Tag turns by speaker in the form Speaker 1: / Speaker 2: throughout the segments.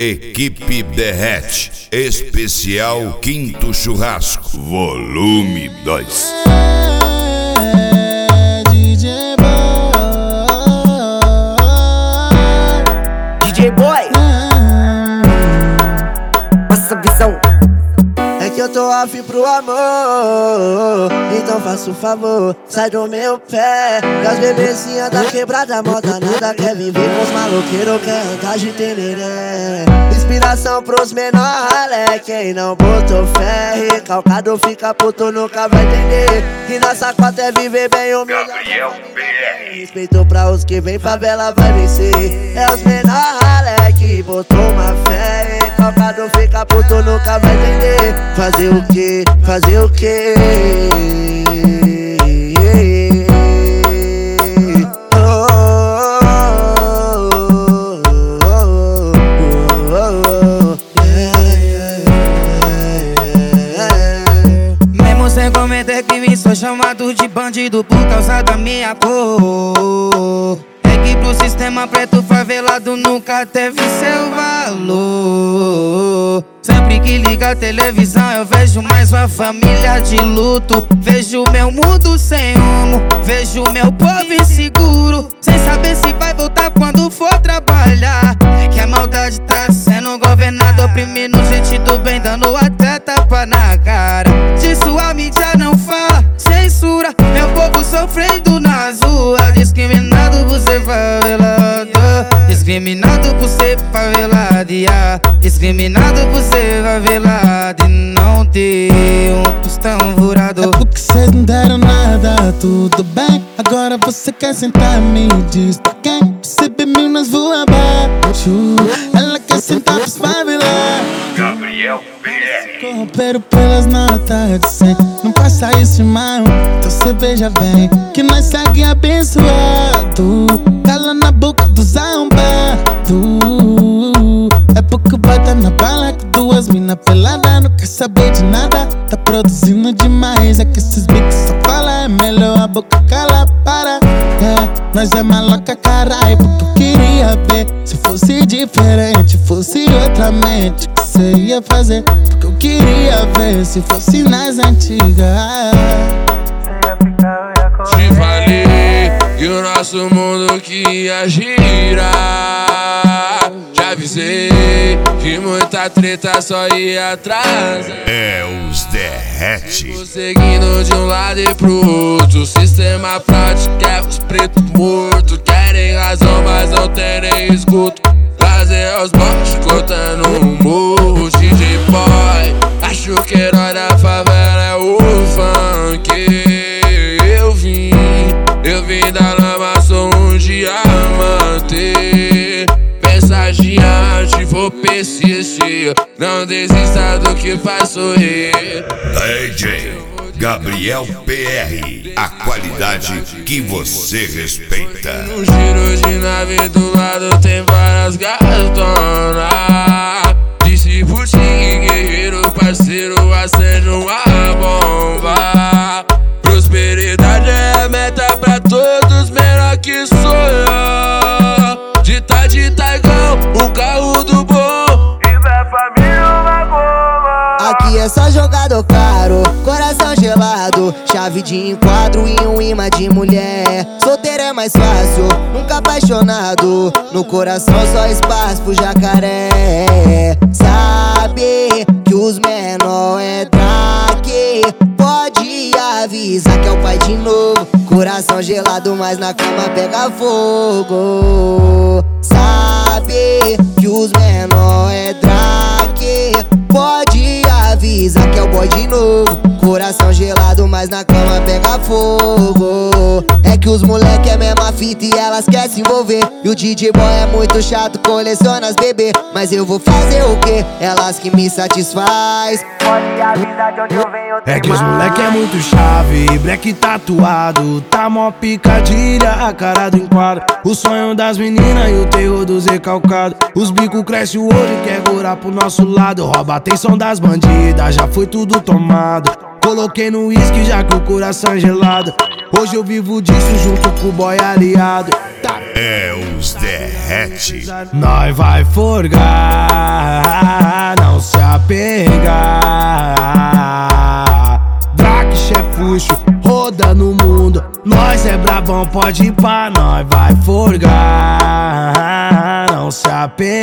Speaker 1: Equipe Derrete, especial Quinto Churrasco, volume 2.
Speaker 2: DJ Boy, passa a visão.
Speaker 3: É que eu tô off pro amor, então faça o favor, sai do meu pé. Que as bebezinhas da quebrada moda nada quer viver com os maloqueiros, quer andar de teneré. Inspiração pros menor ralé, quem não botou fé, recalcado fica puto, nunca vai entender que nossa cota é viver bem humilde.
Speaker 1: Gabriel PR.
Speaker 3: Respeito pra os que vem, favela vai vencer. É os menor ralé que botou uma fé, recalcado fica puto, nunca vai entender. Fazer o que? Fazer o que?
Speaker 4: Mesmo sem cometer crime, sou chamado de bandido por causa da minha cor. É que pro sistema preto favelado nunca teve seu valor. Sempre que liga a televisão eu vejo mais uma família de luto. Vejo meu mundo sem rumo, vejo meu povo inseguro, sem saber se vai voltar quando for trabalhar. É que a maldade tá sendo governada, oprimindo gente do bem, dando até tapa na cara. Disso a mídia não fala, censura meu povo sofrendo nas ruas. Discriminado por ser favelado, discriminado por ser favelado, yeah. Discriminado por ser favelado e não ter um tostão furado.
Speaker 5: É porque cês não deram nada, tudo bem. Agora você quer sentar, me diz pra quem? Percebe Minas voa abaixo, ela quer sentar pros favelados.
Speaker 1: Gabriel PR.
Speaker 5: Corromperam pelas notas de 100. Não passa isso, irmão, então cê veja bem que nós segue abençoado. Cala na boca dos arrombados. É porque bota na bala com duas mina pelada, não quer saber de nada, tá produzindo demais. É que esses bicos só falam, é melhor a boca cala, para. Nós é maloca, carai, porque eu queria ver se fosse diferente, fosse outra mente que cê ia fazer. Porque eu queria ver se fosse nas antigas.
Speaker 6: Te falei que o nosso mundo que ia girar. Já avisei que muita treta só ia atrás.
Speaker 1: É os Derrete.
Speaker 6: Tô seguindo de um lado e pro outro. O sistema prático é os pretos mortos. Querem razão, mas não tem nem escuto. Trazer os botes cortando um morro. DJ Boy, acho que herói da favela é o funk. Eu vim da lama, sou um diamante. Pensa diante, vou persistir. Não desista do que faz sorrir.
Speaker 1: DJ Gabriel PR, a qualidade que você respeita.
Speaker 6: No giro de nave do lado tem várias gatonas. Disse pro Tigre, guerreiro, parceiro, acende uma bomba. Prosperidade é a meta pra todos, menor que sonhar. De tá igual o carro do bom e vai família uma goma.
Speaker 3: Aqui é só jogador caro, coração gelado, chave de enquadro e um imã de mulher. Solteiro é mais fácil, nunca apaixonado, no coração só espaço pro jacaré. Sabe que os menor é draque, pode avisar que é o pai de novo. Coração gelado, mas na cama pega fogo. Sabe que os menor é draque, pode avisar que é o boy de novo. Coração gelado, mas na cama pega fogo. É que os moleque é mesma fita e elas querem se envolver. E o DJ Boy é muito chato, coleciona as bebê. Mas eu vou fazer o quê? Elas que me satisfaz. Pode avisar de onde eu venho.
Speaker 7: É que os moleque é muito chave, black tatuado, tá mó picadilha, a cara do enquadro. O sonho das meninas e o terror dos recalcados. Os bicos crescem o olho e quer curar pro nosso lado. Rouba a atenção das bandidas, já foi tudo tomado. Coloquei no uísque já que o coração é gelado. Hoje eu vivo disso junto com o boy aliado.
Speaker 1: É os derrete.
Speaker 7: Nós vai forgar, não se apegar. Draque, chefuxo, roda no mundo. Nós é brabão, pode ir pra. Nós vai forgar, não se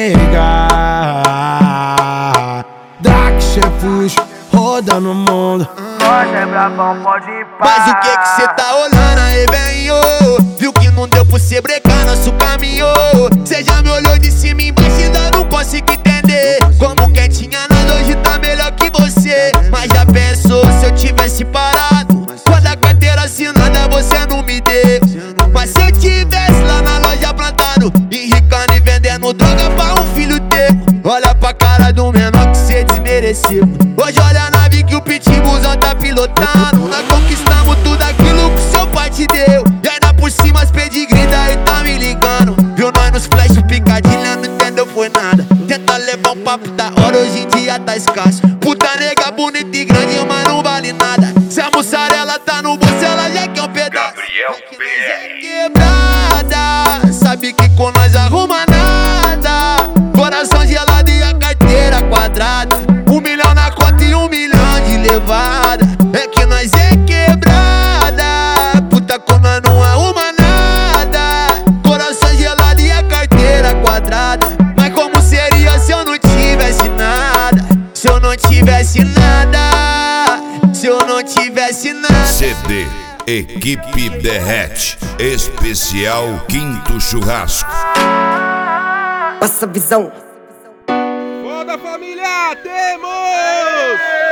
Speaker 7: apegar. Draque, chefuxo, roda no mundo. Nós é brabão, pode ir pra.
Speaker 3: Mas o que cê tá olhando aí, velho? Viu que não deu pra cê brecar nosso caminho. Cê já me olhou de cima e embaixo, ainda não consigo entender. Como quietinha nada hoje tá melhor que você. Mas já pensou se eu tivesse parado? Quando a carteira assinada você não me deu. Mas se eu tivesse lá na loja plantado, enricando e vendendo droga pra um filho teu. Olha pra cara do menor que cê desmereceu. Hoje olha a nave que o pitbullzão tá pilotando. Nós conquistamos tudo aquilo que seu pai te deu. E ainda por cima as pedigree daí tá me ligando. Viu nós nos flash picadilha, não entendeu foi nada. Tenta levar um papo da hora, hoje em dia tá escasso. Puta nega bonita e grande, mas não vale nada. Se a mussarela tá no bolso, ela já quer um pedaço.
Speaker 1: Gabriel PR.
Speaker 3: Quebrada, sabe que com nós arruma nada. Coração gelado e a carteira quadrada. 1 milhão na conta e 1 milhão de levada. É que nós é quebrada, puta com nós não arruma nada. Coração gelado e a carteira quadrada. Mas como seria se eu não tivesse nada? Se eu não tivesse nada, se eu não tivesse nada.
Speaker 1: CD Equipe Derrete, especial Quinto Churrasco.
Speaker 2: Passa visão.
Speaker 8: Foda família, temos!